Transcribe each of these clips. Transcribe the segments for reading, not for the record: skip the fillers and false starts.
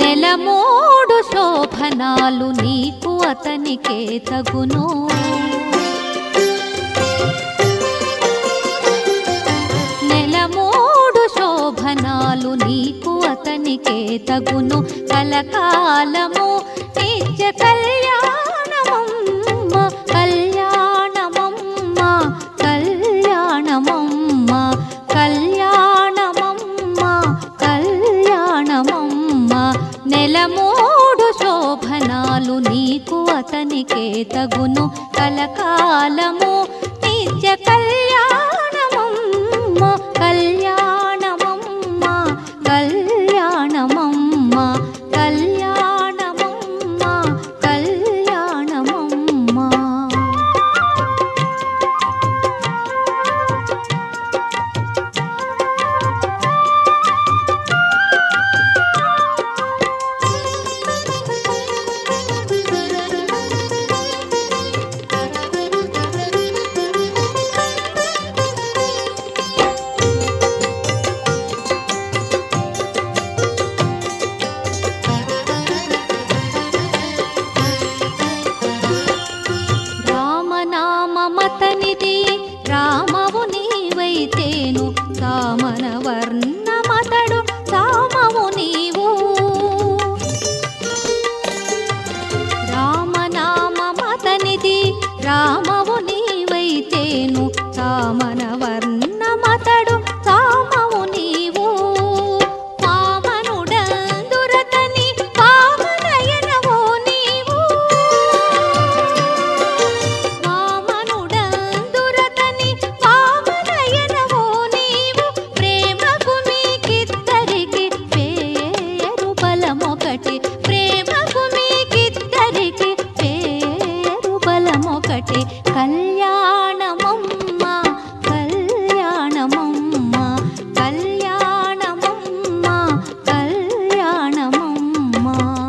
నెలమూడు శోభనాలు నీకు అతనికే తగును. నెలమూడు శోభనాలు నీకు అతనికే తగును. కలకాలము నిత్య కళ్యాణమమ్మ కళ్యాణమమ్మ కళ్యాణమమ్మ కళ్యాణమమ్మ కళ్యాణమమ్మ. నెలమూడు శోభనాలు నీకు అతనికే తగును. కలకాలము నిత్య కళ్యాణమమ్మ కళ్యాణమమ్మ కళ్యాణమమ్మ కళ్యాణమమ్మ కళ్యాణమమ్మ. రామనామమతనిది రామవు నీవైతేను. సామన వర్ణమతడు సామవు నీవు. రామనామమతనిది రామవు నీవైతేను. సామన వర్ణమతడు సామవు నీవు. వామనుడందురతని వామనయనవో నీవు. వామనుడందురతని వామనయనవో నీవు. ప్రేమకు మీకిద్దరికి పేరు బలమొకటి. ప్రేమకు మీకిద్దరికి పేరు బలమొకటి. కళ్యాణమమ్మ కళ్యాణమమ్మ కళ్యాణమమ్మ కళ్యాణమమ్మ.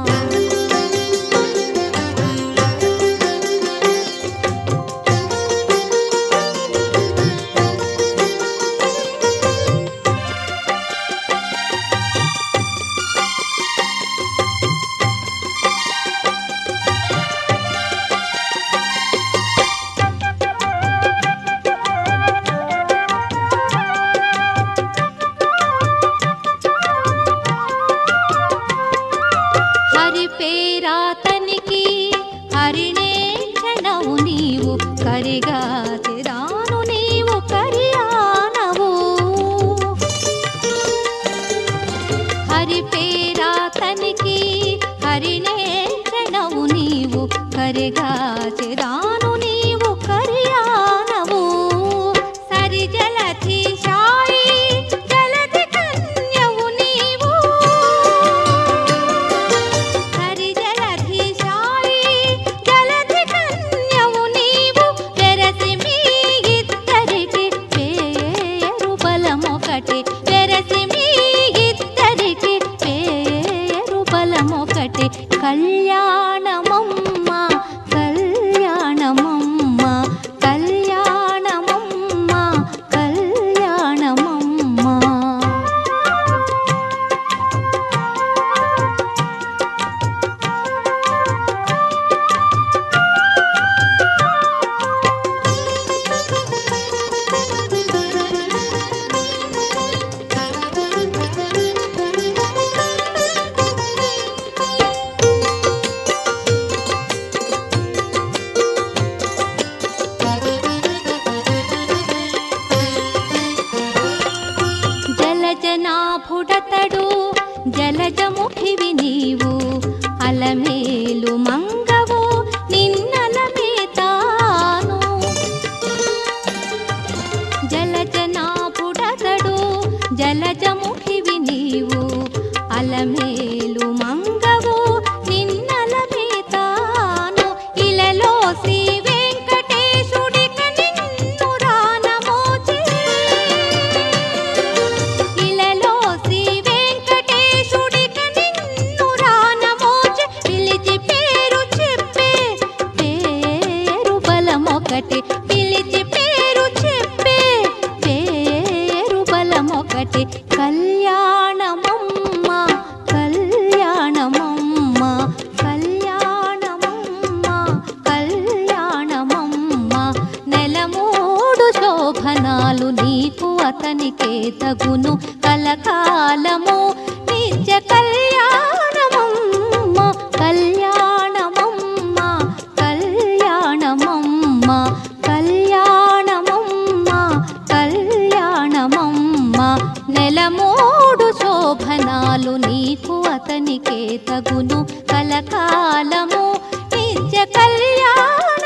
హరి పేరాతనికి హరిణేక్షణవు నీవు. కరిగాతిరాను నీవు కరియానవు. హరి పేరాతనికి హరిణేక్షణవు నీవు. కరిగాతిరాను నీవు కరియానవు. సరి జలధి సాయి జలధి కన్యవు నీవు. సరి జలధి సాయి జలధి కన్యవు నీవు. వెరసి మీ ఇద్దరికి పేరు బలమొకటి. వెరసి మీ ఇద్దరికి పేరు బలమొకటి. కళ్యాణమమ్మ కళ్యాణమమ్మ కళ్యాణమమ్మ కళ్యాణమమ్మ. జలజనాభుడతడు జలజముఖివి నీవు. అలమేలు మంగవు నిన్నలమే తాను. జలజనాభుడతడు జలజముఖివి నీవు. అలమేలు మంగవు నిన్నలమే తాను. ఇలలో శ్రీ వెంకటేశుడిక నిన్ను రానమోచే. ఇలలో శ్రీ వెంకటేశుడిక నిన్ను రానమోచే. పిలిచి పేరు చెప్పే పేరు బలమొకటి. పిలిచి పేరు చెప్పే పేరు బలమొకటి. కళ్యాణమమ్మ కళ్యాణమమ్మ తగును కలకాలము నిత్య కళ్యాణమమ్మ కళ్యాణమమ్మ కళ్యాణమమ్మ కళ్యాణమమ్మ కళ్యాణమమ్మ నెలమూడు శోభనాలు నీకు అతనికే తగును కలకాలము నిత్య కళ్యాణ